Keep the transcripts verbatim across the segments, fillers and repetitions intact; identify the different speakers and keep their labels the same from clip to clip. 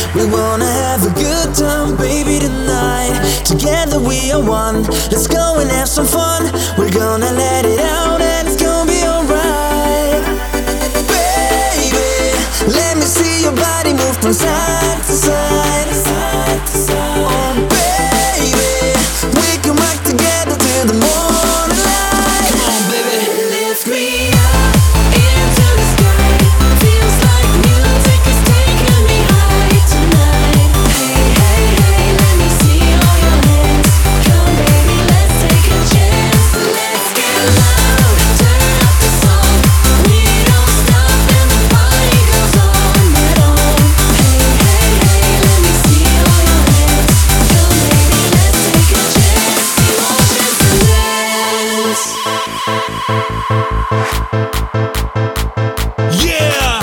Speaker 1: We wanna have a good time, baby, tonight. Together we are one. Let's go and have some fun. We're gonna let it out and it's gonna be alright. Baby, let me see your body move from side to side, side to side. Oh, baby, we can rock together till the morning light. Come on, baby, lift me up into the sky. Feels like music is taking me high tonight. Hey, hey, hey, let me see all your hands. Come, baby, let's take a chance. Let's get loud, turn up the song. We don't stop and the party goes on and on. Hey, hey, hey, let me see all your hands. Come, baby, let's take a chance. Emotions to dance.
Speaker 2: Yeah!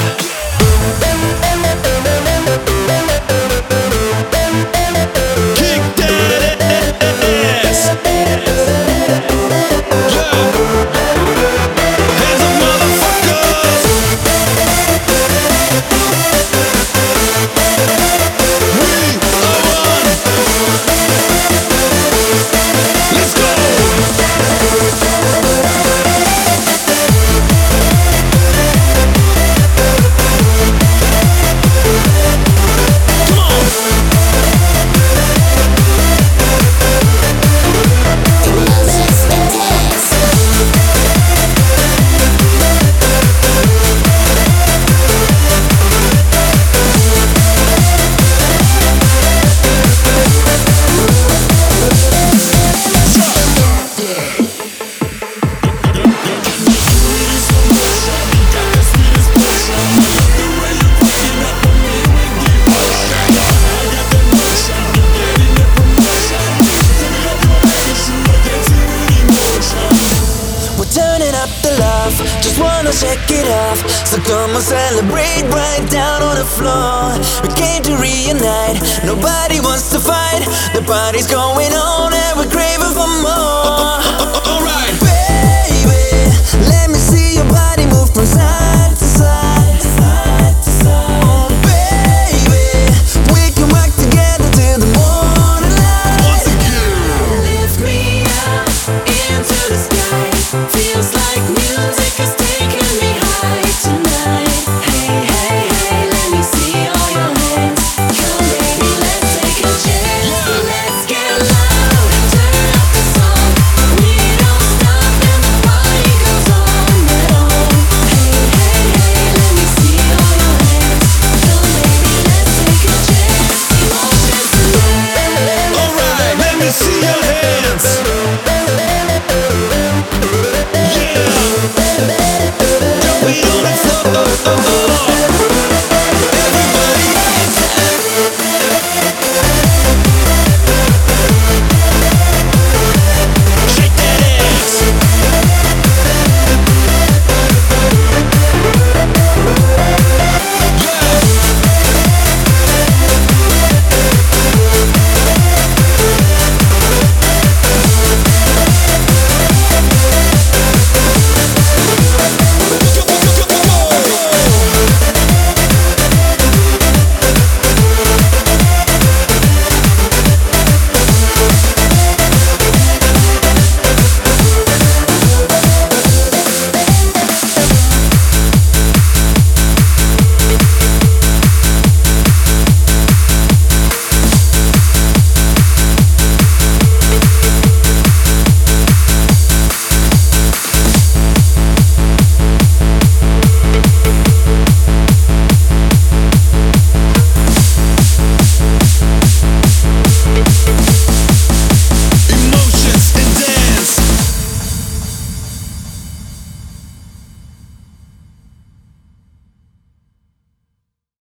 Speaker 2: Kick that ass! Yeah! Hands up, motherfuckers! We are one! Let's go! Come on!
Speaker 1: We're turning up the love, just wanna check it off. So come and celebrate right down on the floor. We came to reunite, nobody wants to fight. The party's going on and we're